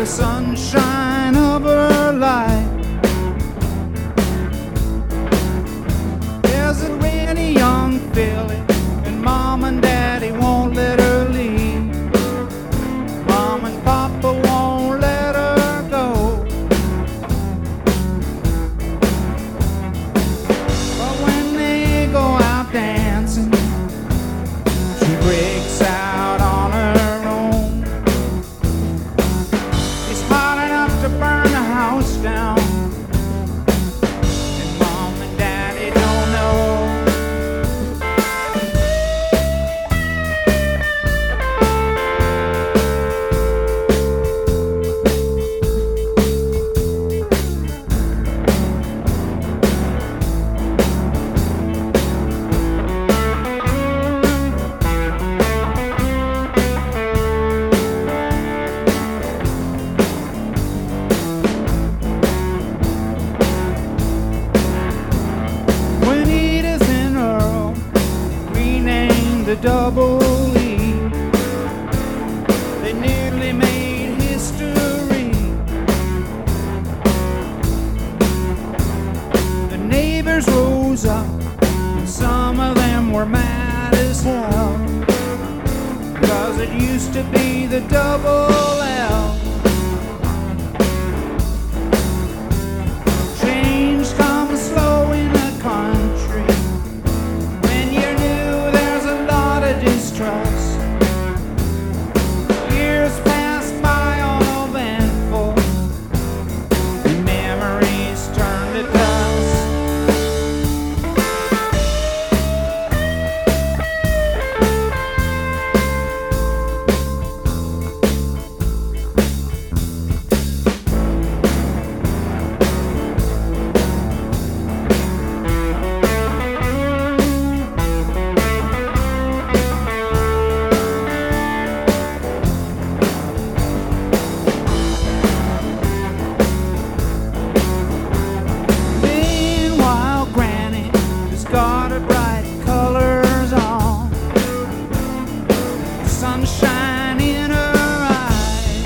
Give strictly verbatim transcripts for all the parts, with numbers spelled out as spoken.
the sunshine of her life. There's a really young filly, and Mom and Daddy won't let her leave. Mom and Papa won't let her go. But when they go out dancing, she breaks out on her own. It's hot enough to burn the house down, and Mom and Daddy don't know. When Edith and Earl renamed the Double E, they nearly made history. The neighbors rose up, and some of them were mad as hell, 'cause it used to be the Double L. Change comes slow in the country. When you're new, there's a lot of distrust. Years pass by uneventful, and memories turn to dust. Meanwhile, Granny has got her bright colors on, sunshine in her eyes,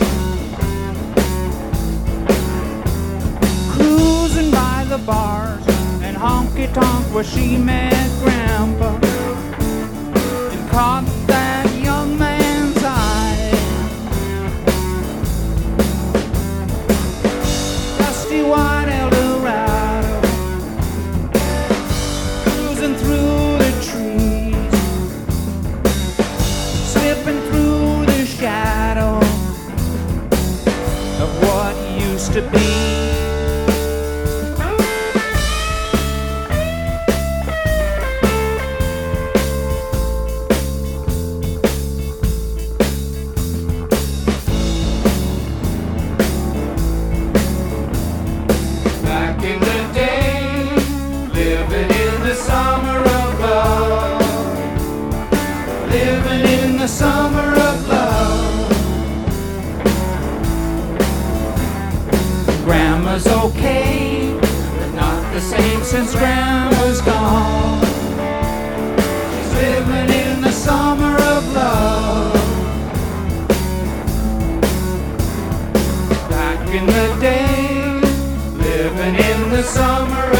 cruising by the bars and honky-tonk where she met Grandpa and caught that young man's eye. Dusty white Eldorado, cruising through the trees, slipping through the shadow of what used to be. Back in the day, living in the summer of love, living in the summer of love. Grandma's okay, but not the same since Grandma's gone. She's living in the summer of love. Back in the day, living in the summer